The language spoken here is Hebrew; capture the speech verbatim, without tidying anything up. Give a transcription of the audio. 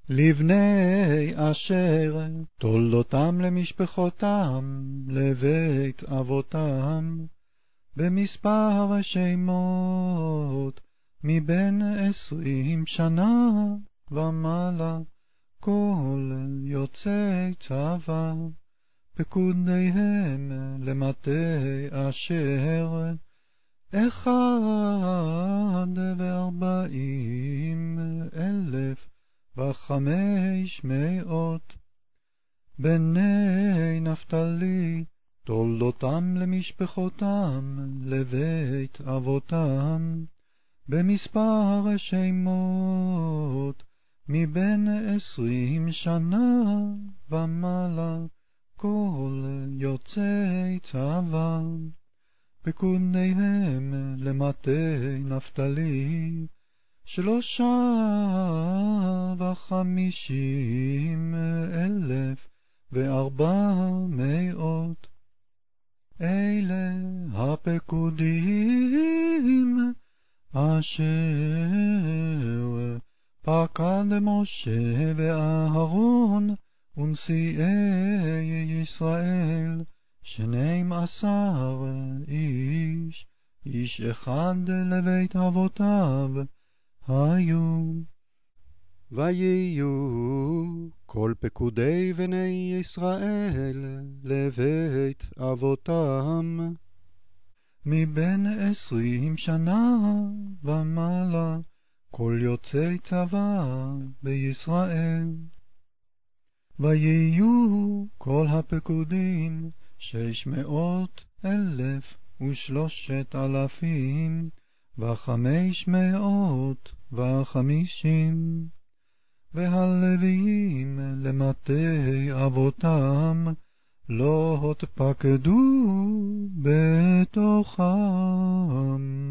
לבני אשר תולדותם למשפחותם לבית אבותם, במספר שמות מבין עשרים שנה ומעלה, כל יוצאי צבא, פקודיהם למטה אשר אחד וארבעים אלף וחמש מאות. בני נפתלי תולדותם למשפחותם לבית אבותם, במספר שמות מבין עשרים שנה ומעלה, כל יוצאי צבא, פקודיהם למטה נפתלי שלושה וחמישים אלף וארבע מאות. אלה הפקודים אשר פקד משה ואהרון ונשיאי ישראל, שנים עשר איש, איש אחד לבית אבותיו היו. ויהיו כל פקודי בני ישראל לבית אבותם מבין עשרים שנה ומעלה, כל יוצאי צבא בישראל. ויהיו כל הפקודים שש מאות אלף ושלושת אלפים וחמש מאות וחמישים. והלוויים למטה אבותם לא התפקדו בתוכם.